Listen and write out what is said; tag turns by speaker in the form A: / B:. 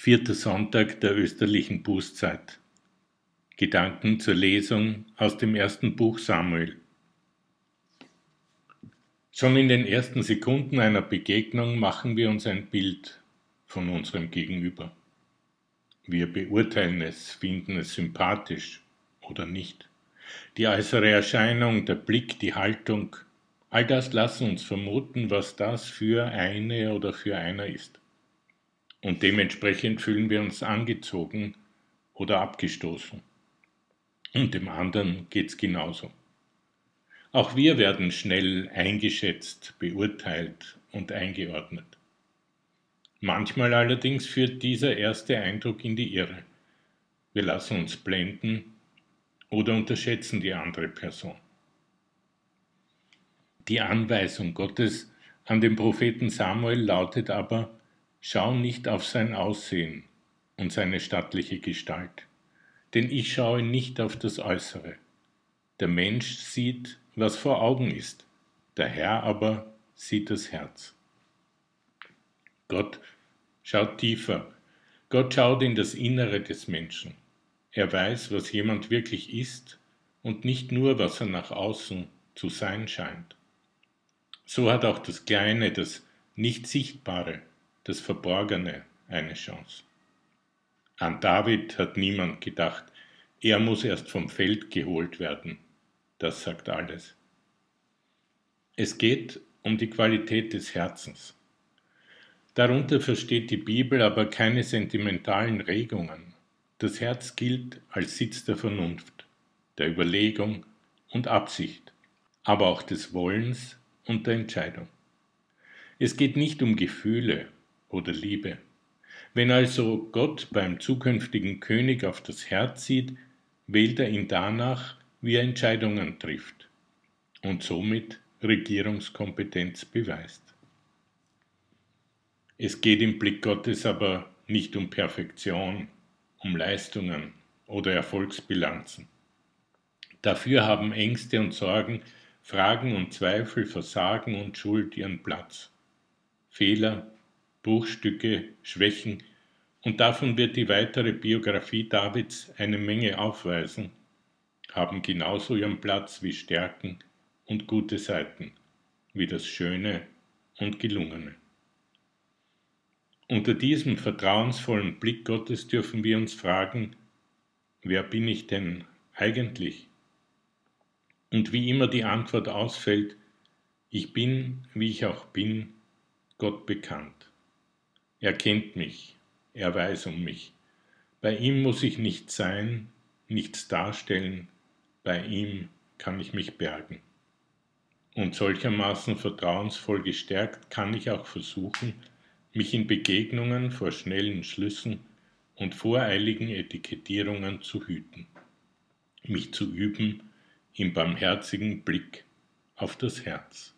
A: Vierter Sonntag der österlichen Bußzeit. Gedanken zur Lesung aus dem ersten Buch Samuel. Schon in den ersten Sekunden einer Begegnung machen wir uns ein Bild von unserem Gegenüber. Wir beurteilen es, finden es sympathisch oder nicht. Die äußere Erscheinung, der Blick, die Haltung, all das lassen uns vermuten, was das für eine oder für einer ist. Und dementsprechend fühlen wir uns angezogen oder abgestoßen. Und dem anderen geht's genauso. Auch wir werden schnell eingeschätzt, beurteilt und eingeordnet. Manchmal allerdings führt dieser erste Eindruck in die Irre. Wir lassen uns blenden oder unterschätzen die andere Person. Die Anweisung Gottes an den Propheten Samuel lautet aber: Schau nicht auf sein Aussehen und seine stattliche Gestalt, denn ich schaue nicht auf das Äußere. Der Mensch sieht, was vor Augen ist, der Herr aber sieht das Herz. Gott schaut tiefer. Gott schaut in das Innere des Menschen. Er weiß, was jemand wirklich ist und nicht nur, was er nach außen zu sein scheint. So hat auch das Kleine, das Nicht-Sichtbare, das Verborgene eine Chance. An David hat niemand gedacht, er muss erst vom Feld geholt werden. Das sagt alles. Es geht um die Qualität des Herzens. Darunter versteht die Bibel aber keine sentimentalen Regungen. Das Herz gilt als Sitz der Vernunft, der Überlegung und Absicht, aber auch des Wollens und der Entscheidung. Es geht nicht um Gefühle oder Liebe. Wenn also Gott beim zukünftigen König auf das Herz sieht, wählt er ihn danach, wie er Entscheidungen trifft und somit Regierungskompetenz beweist. Es geht im Blick Gottes aber nicht um Perfektion, um Leistungen oder Erfolgsbilanzen. Dafür haben Ängste und Sorgen, Fragen und Zweifel, Versagen und Schuld ihren Platz. Fehler, Bruchstücke, Schwächen, und davon wird die weitere Biografie Davids eine Menge aufweisen, haben genauso ihren Platz wie Stärken und gute Seiten, wie das Schöne und Gelungene. Unter diesem vertrauensvollen Blick Gottes dürfen wir uns fragen: Wer bin ich denn eigentlich? Und wie immer die Antwort ausfällt: Ich bin, wie ich auch bin, Gott bekannt. Er kennt mich, er weiß um mich. Bei ihm muss ich nichts sein, nichts darstellen, bei ihm kann ich mich bergen. Und solchermaßen vertrauensvoll gestärkt kann ich auch versuchen, mich in Begegnungen vor schnellen Schlüssen und voreiligen Etikettierungen zu hüten, mich zu üben im barmherzigen Blick auf das Herz.